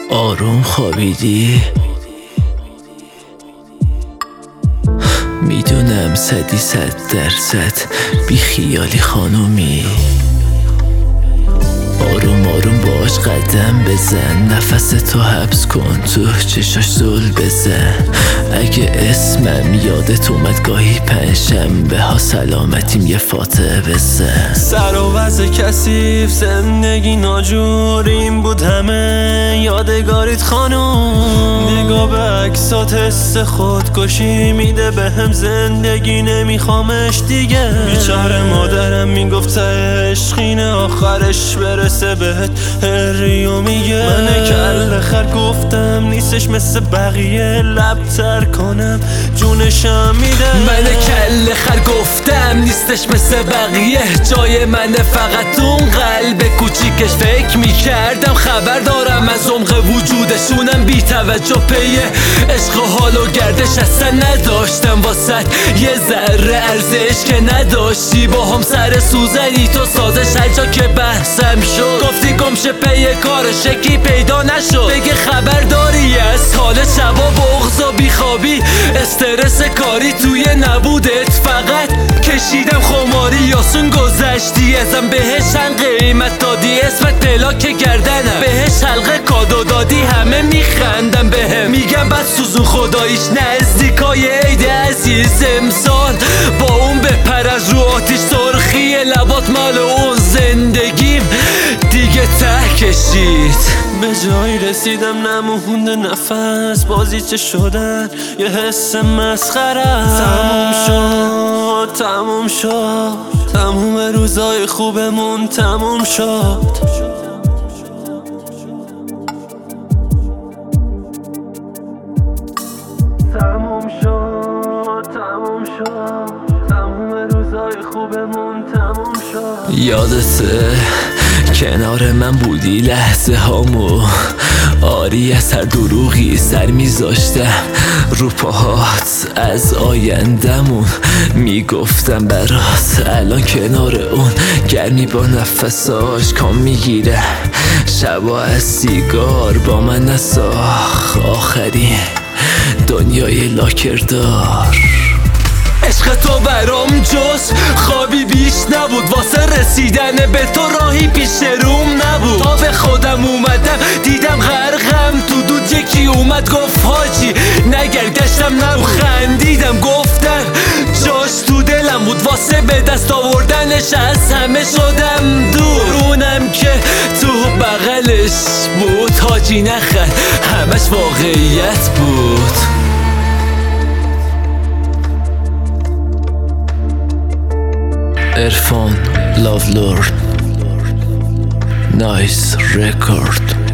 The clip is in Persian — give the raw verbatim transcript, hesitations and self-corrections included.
آروم خوابیدی؟ میدونم صدی صد درصد بی خیالی خانومی. آروم آروم باش قدم بزن، نفس تو حبس کن، تو چشاش زل بزن. اگه اسمم یادت اومد گاهی پنجشنبه ها سلامتیم یه فاتحه بزن. سر و وضع کثیف، زندگی ناجور، این بود همه یادگاریت خانوم. نگاه به عکسات حس خودکشی میده بهم، زندگی نمیخوامش دیگه. بیچاره مادرم میگفت عشقینه آخرش برسه بهت هریو میگه. من کل خر گفتم نیستش مثل بقیه، لب تر کنم جونشم میده. من کل خر گفتم نیستش مثل بقیه، جای من فقط اون قلب کوچیکش. فکر میکردم خبر دارم از عمق وجودشونم، بی توجه پی عشق و حال و گردش اصلا نداشتم واسد یه ذره ارزش که نداشتی. با هم سر سوزنی تو سازش هر جا که بحثم شد، گفتی گمشه پی کارش یکی پیدا نشد. بگه خبر داری از حال شبا، بغض و بیخوابی، استرس کاری توی نبودت. فقط کشیدم خماری یاسون گذشتی ازم، بهش قیمت دادی اسمت پلاک گردنم، بهش حلقه کادو دادی همه میخندم بهم. میگم بد سوزون خداییش نزدیکای عید عزیز امسال، با اون بپر از رو آتیش، سرخی لبات مال اون زندگیم دیگه ته کشید. به جایی رسیدم نمونده نفس، بازی چه شدن یه حس مسخره. تموم شد تموم شد تموم روزای خوبمون تموم شد. تموم شد تموم شد تموم روزای خوبمون تموم شد. یادته کنار من بودی لحظه هامو، آری از هر دروغی سر میذاشتم رو پاهات، از آیندمون میگفتم برات. الان کنار اون گرمی با نفساش کام میگیره، شبا از سیگار با من نساخ، آخرین دنیای لاکردار. عشق تو برام جز خوابی بیش نبود، واسه رسیدن به تو راهی پیش روم نبود. تا به خودم اومدم دیدم غرقم تو دود، یکی اومد گفت حاجی نگرگشتم، نبود خندیدم گفتم جاش تو دلم بود، واسه به دست آوردنش از همه شدم دور. اونم که تو بغلش بود حاجی نخند، همش واقعیت بود. Irfan Love Lord, nice record.